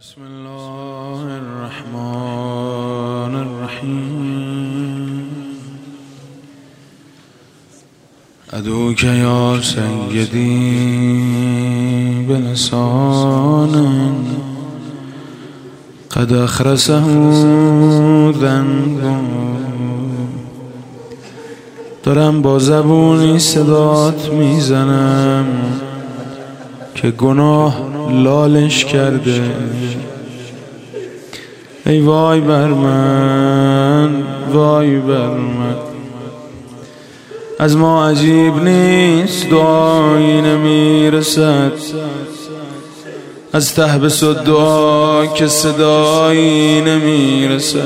بسم الله الرحمن الرحیم ادعوک یا سیدی بلسان قد اخرسه ذنب. دارم با زبونی صدات میزنم که گناه لالش کرده. ای وای بر من، وای بر من. از ما عجیب نیست دعایی نمیرسد، از ته بسد دعا که صدایی نمیرسد.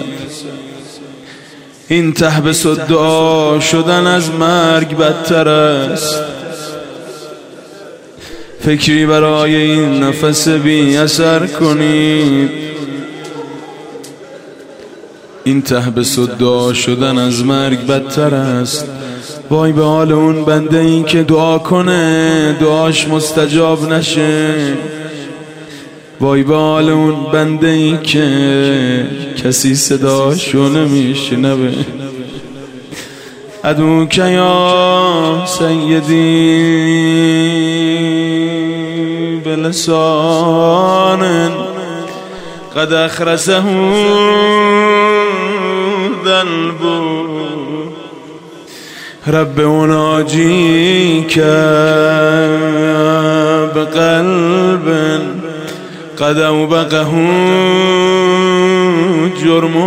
این ته بسد دعا شدن از مرگ بدتر است. فکری برای این نفس بی اثر کنید. این ته بسد دعا شدن از مرگ بدتر است. وای به حال اون بنده این که دعا کنه دعاش مستجاب نشه. وای به حال اون بنده این که کسی صداشو نمیشنوه. ادعوک یا سیدی بلسان قد اخرسه ذنب. رب اناجیک بقلب قد اوبقه جرم.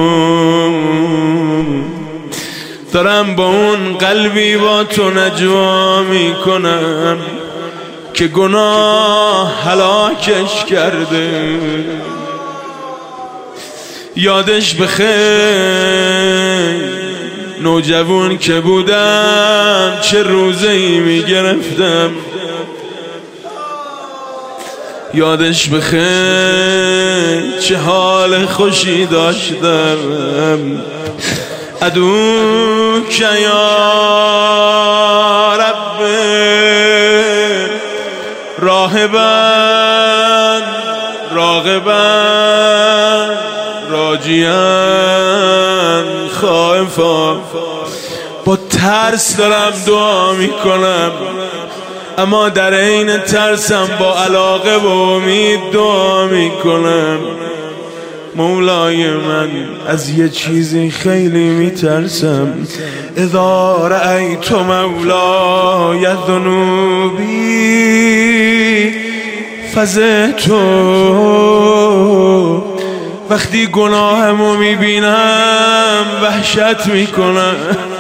دارم با اون قلبی با تو نجوا میکنم که گناه هلاکش کرده. یادش بخیر نوجوان که بودم چه روزه‌ای میگرفتم. یادش بخیر چه حال خوشی داشتم. ادعوک یا رب راهبا راغبا راجیا خائفا. با ترس دارم دعا میکنم، اما در عین ترسم با علاقه و امید دعا میکنم. مولای من از یه چیزی خیلی میترسم. اذا رأیت مولای ذنوبی فزعت. وقتی گناهمو میبینم وحشت میکنم.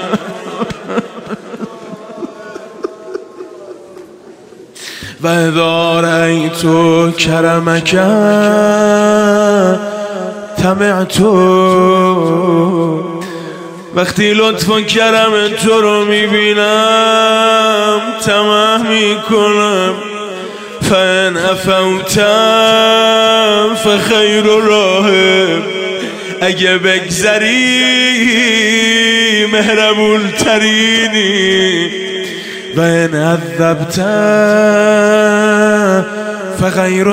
و اذا رأیت کرمک طمعت. وقتی لطف و کرم تو رو میبینم طمع میکنم. فان عفوت فخیر راهب. اگه بگذری مهربون ترینی. و ان عذبت فغیر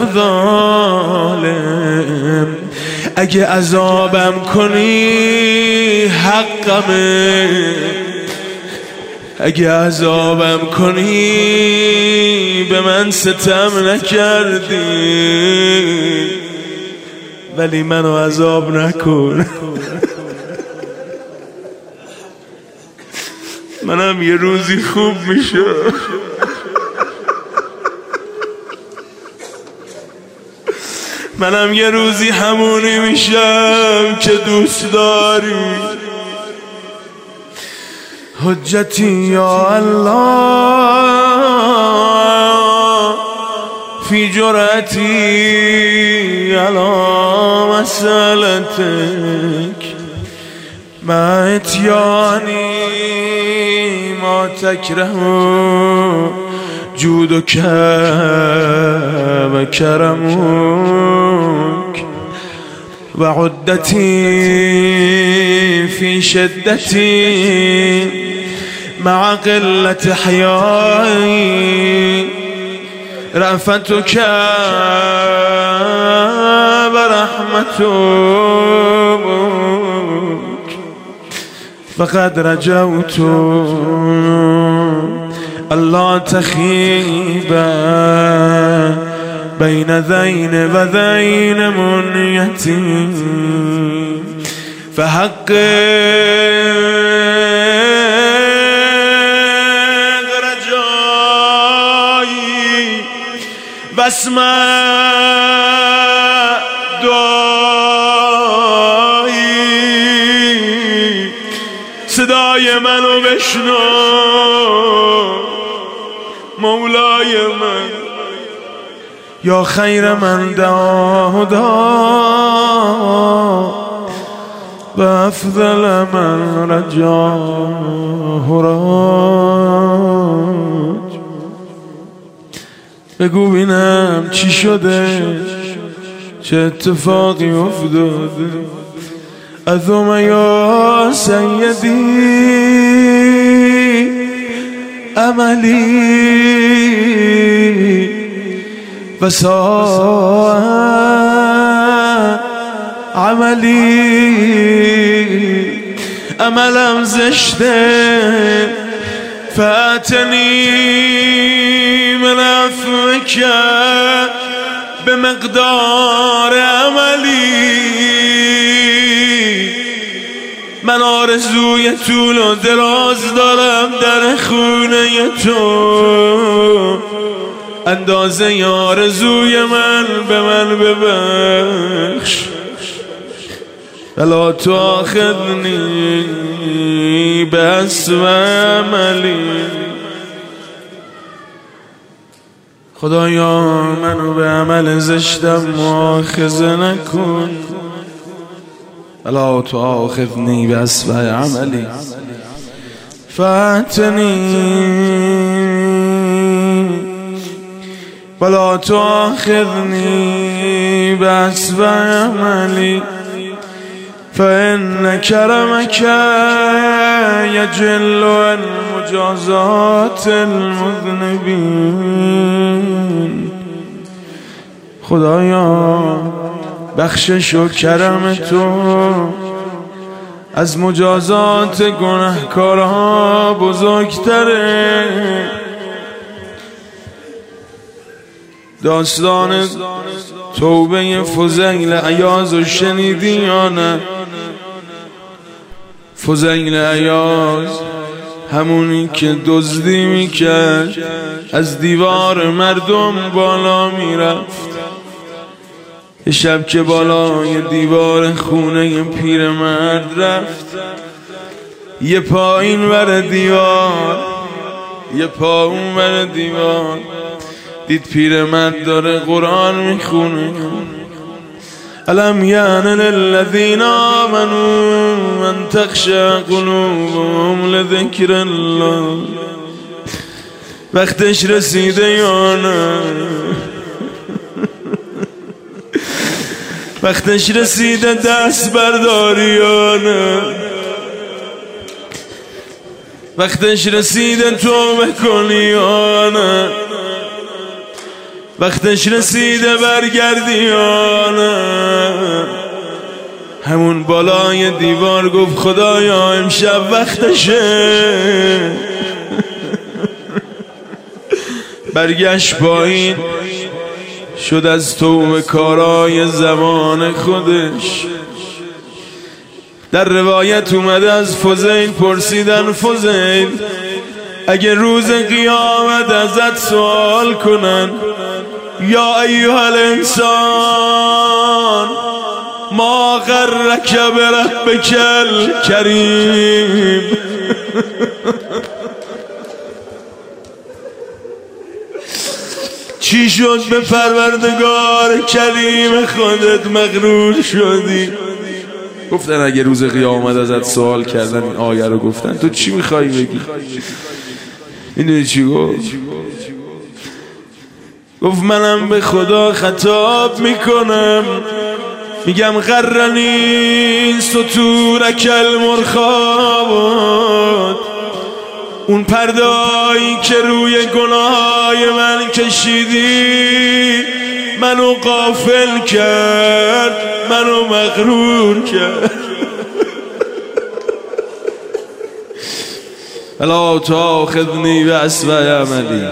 ظالم. اگه عذابم کنی حقمه. اگه عذابم کنی به من ستم نکردی. ولی منو عذاب نکن. منم یه روزی خوب میشه. منم یه روزی همونی میشم که دوست داری. حجتی یا الله فی جرأتی علی مسألتک مع اتیانی ما تکره جودک و کرمک و عدتی فی شدتی مع قلت حیایی رأفتک رحمتك فقد رجوت الله تخيب بين ذين وذين منيتي فحقق رجایی بسمع دعایی صدای منو بشنو مولای من یا خیر من دعا و افضل من رجاه راج. بگو بینم چی شده، چه اتفاقی افتاده. اذوم یا سیدی عملی و ساء عملی، عملم زشته فاتنی من عفوک به مقدار عملی. من آرزوی طول و دراز دارم در خونه تو، اندازه آرزوی من به من ببخش. ولا تؤاخذنی بأسوأ عملی. خدایا منو به عمل زشتم مؤاخذه نکن. ولا تؤاخذنی بأسوأ عملی فاتنی ولا تؤاخذنی بأسوأ عملی فإن كرمك يجل عن مجازات المذنبين. خدایا بخشش و کرم تو از مجازات گناهکارها بزرگتره. داستان توبه فضیل عیاض و شنیدی یا نه؟ فضیل عیاض همونی که دزدی میکرد، از دیوار مردم بالا میرفت. یه شب که بالای دیوار خونه پیرمرد رفت، یه پا این ور دیوار یه پا اون ور دیوار، دید پیرمرد داره قرآن میخونه. الم یعن للذین آمنوا ان تخشع قلوبهم لذکر الله. وقتش رسیده یا نه؟ وقتش رسیده دست برداری یا نه؟ وقتش رسیده توبه کنی یا نه؟ وقتش رسیده برگردی یا نه؟ همون بالای دیوار گفت خدایا امشب وقتشه. برگشت پایین، شد از توبه کارای زمان خودش. در روایت اومده از فضیل پرسیدن فضیل اگه روز قیامت ازت سوال کنن یا ایها الانسان ما غرک بربک الکریم، چی شد به پروردگار کریم خودت مغرور شدی؟ گفتن اگه روز قیامت ازت سوال کردن این آیه رو گفتن تو چی میخوای بگی؟ میدونی چی گفت؟ گفت منم به خدا خطاب میکنم، میگم غرنی ستورک المرخات، اون پرده‌ای که روی گناههای من کشیدی منو غافل کرد. منو مغرور کرد. ولا تؤاخذنی بأسوأ عملی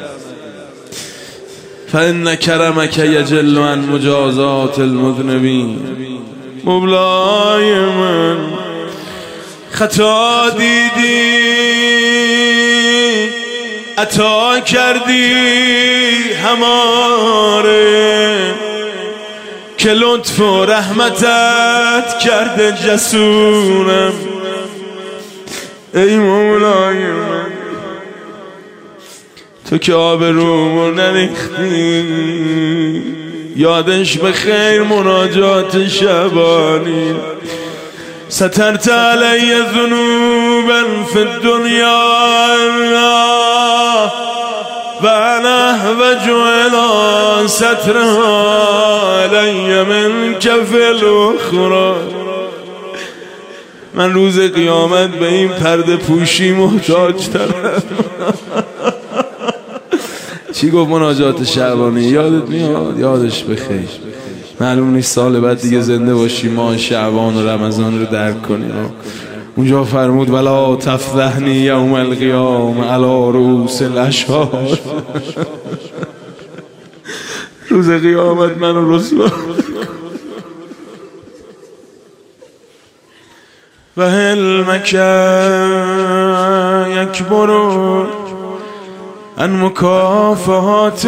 فإن کرمک یجل عن مجازات المذنبین. مولای من خطا دیدی عطا کردی هماره که لطف و رحمتت کرده جسورم. ای مولای من تو که آبرومو نریختی، یادش به خیر مناجات شبانی. سترت علی ذنوبا فی الدنیا و انا احوج الی سترها علی منک فی الاخری. من روز قیامت به این پرده پوشی محتاج ترم. چی گفت مناجات شعبانی؟ یادت میاد؟ یادش بخیر. معلوم نیست سال بعد دیگه زنده باشی ماه شعبان و رمضان رو درک کنیم. اونجا فرمود ولا تفضحنی یوم القیامه علی رؤوس الاشهاد. روز قیامت منو رسوا. و حلمک یکبر عن مکافحات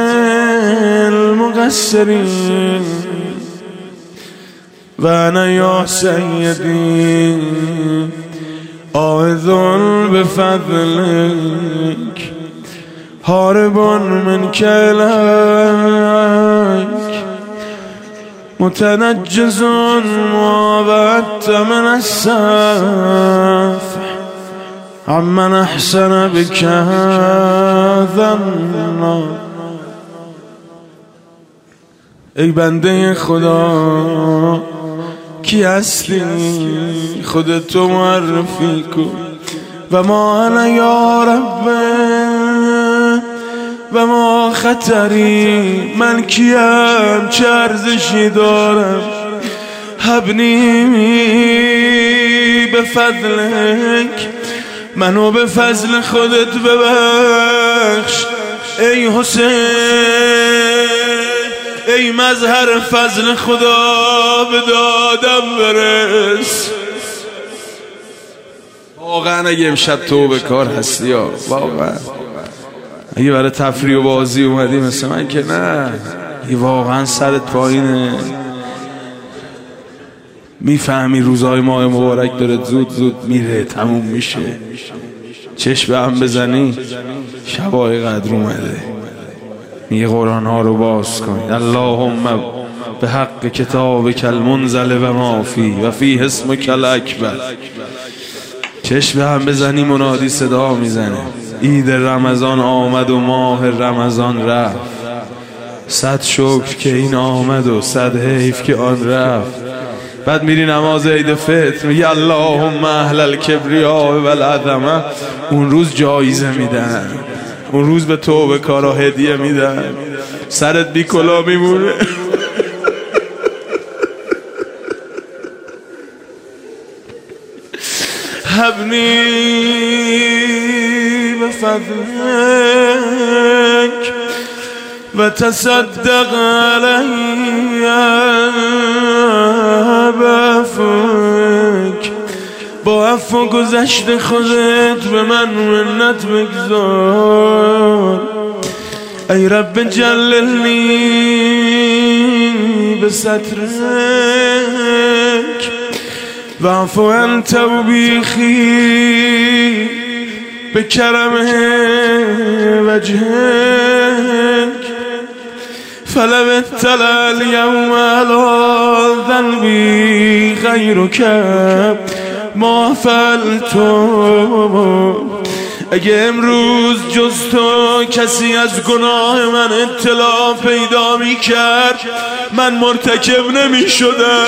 المقصرین و انا یا سیدی آئذ بفضلک هارب منک الیک متنجز ما وعدت من السفح عمن احسن بک ظنا. ای بنده خدا کی هستی؟ خودتو معرفی کن. و ما انا یا رب و ما خطری، من کیم؟ چه ارزشی دارم؟ حبنی به فضلک، منو به فضل خودت ببخش. ای حسین، ای مظهر فضل خدا، به دادم برس. واقعا اگه امشب توبه کار هستی ها، واقعا اگه برای تفریح و بازی اومدی مثل من که نه، اگه واقعا سرت پایینه، میفهمی روزهای ماه مبارک داره زود زود میره، تموم میشه، چشم هم بزنی شبای قدر اومده، میگه قرآن ها رو باز کن. اللهم به حق کتابک المنزل و ما فی و فی اسمک الاکبر. چشم هم بزنی منادی صدا میزنه عید رمضان آمد و ماه رمضان رفت. صد شکر که این آمد و صد حیف که آن رفت. بعد میری نماز عید فطر میگی اللهم اهل الکبریاء و العظمه. اون روز جایزه میدن، اون روز به توبه کارا هدیه میدن، سرت بی کلا میمونه. حبنی بفضلک و تصدق علی بعفوک. با عفو گذشت خودت به من منت بگذار. ای رب جللنی بسترک واعفو عن توبیخی بکرم وجهک. فلو اطلع اليوم على ذنبی غیرک ما فعلتو. اگه امروز جز تو کسی از گناه من اطلاع پیدا می کرد من مرتکب نمی شدم.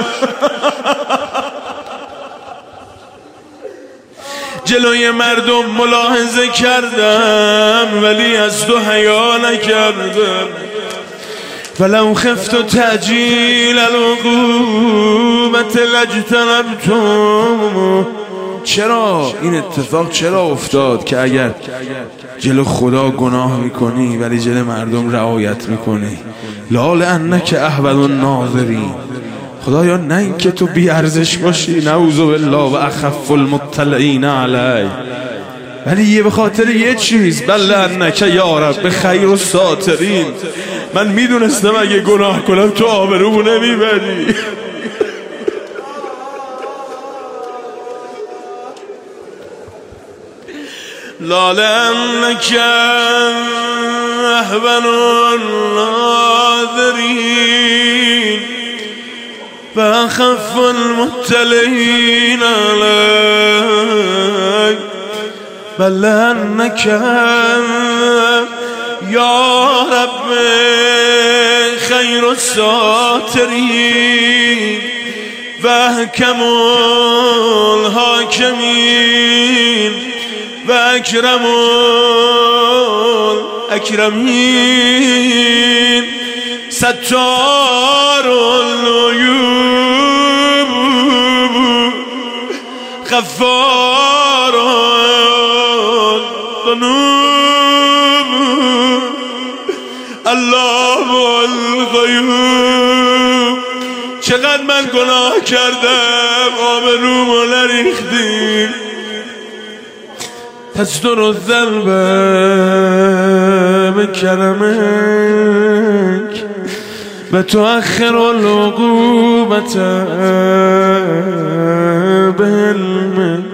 جلوی مردم ملاحظه کردم ولی از تو حیا نکردم. فلو خفت تعجیل العقوبة لاجتنبتم. چرا این اتفاق چرا افتاد که اگر جلو خدا گناه میکنی ولی جلو مردم رعایت میکنی؟ لعلنک احوج الناظرین. خدایا نه این که تو بی ارزش باشی، نعوذ بالله، و اخف المطلعین علی، ولی یه به خاطر یه چیز، بل انک یا رب خیر الساترین. من میدونستم اگه گناه کنم تو آبرومو نمیبری. لعلنک احوج الناظرین و اخف المطلعین علی، بل انک یا رب خیر الساترین و احکم الحاکمین و اکرم الاکرمین، ستار العیوب، غفار الذنوب، الله الغیوب. چقدر من گناه کردم، آبرومو نریختی. تستر الذنب بکرمک و تؤخر العقوبة بعلمک.